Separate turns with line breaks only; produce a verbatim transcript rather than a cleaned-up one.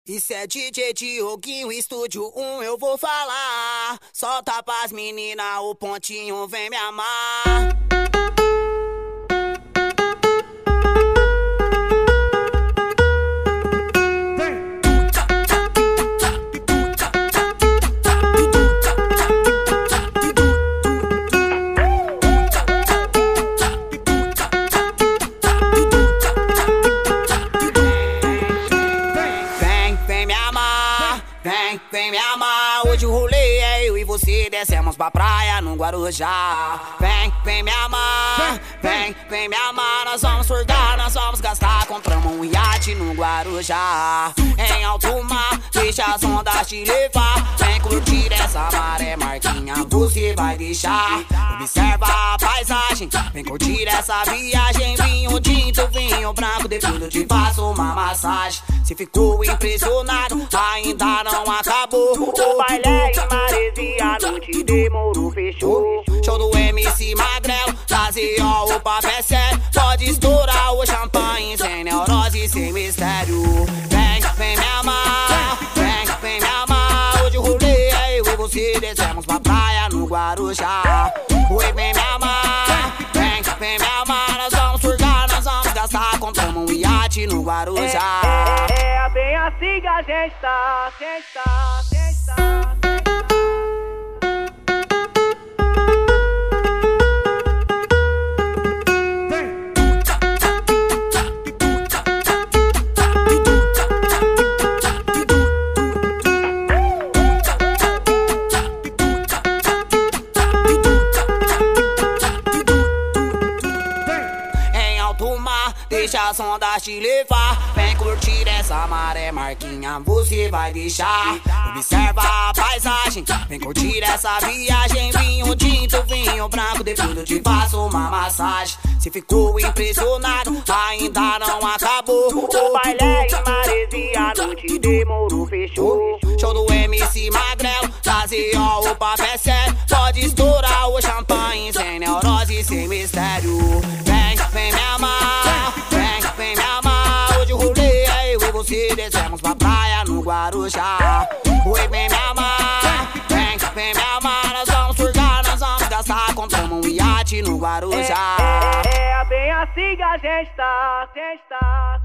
Isso é D J Dioguinho, Estúdio um, eu vou falar. Solta pras meninas, o pontinho vem me amar. Vem, vem me amar, hoje o rolê é eu e você, descemos pra praia no Guarujá. Vem, vem me amar, vem, vem me amar, nós vamos surgar, nós vamos gastar, compramos um iate no Guarujá. Em alto mar, deixa as ondas te levar, vem curtir essa maré, Marquinha, você vai deixar. Observa a paisagem, vem curtir essa viagem, vinho tinto, vinho branco, depois eu te faço uma massagem. Se ficou impressionado, ainda não acabou.
O baile é em Maresia, a noite demorou, fechou.
Show do M C Magrelo, trazer ó, o papo é sério. Pode estourar o champanhe, sem neurose, sem mistério. Vem, vem me amar, vem, vem me amar. Hoje o rolê é eu e você, descemos pra praia no Guarujá. Oi, vem me amar, vem, vem me amar. Nós vamos surgar, nós vamos gastar, compramos um iate no Guarujá.
É, é, é bem assim que a gente tá, gente tá, gente tá.
Deixa as ondas te levar, vem curtir essa maré, Marquinha, você vai deixar. Observa a paisagem, vem curtir essa viagem, vinho tinto, vinho branco, depois eu te faço uma massagem. Se ficou impressionado, ainda não acabou.
O baile é em Maresia, a noite demorou, fechou.
Show do M C Magrelo, trazer ó, o papo é sério. Pode estourar o champanhe, sem neurose, sem mistério. Vem, vem me amar, vem, vem me amar. Hoje o rolê é eu e você, descemos pra praia no Guarujá. Oi, vem me amar, vem, vem me amar. Nós vamos surgar, nós vamos gastar, compramos um iate no Guarujá.
É, é, é bem assim que a gente tá, gente tá.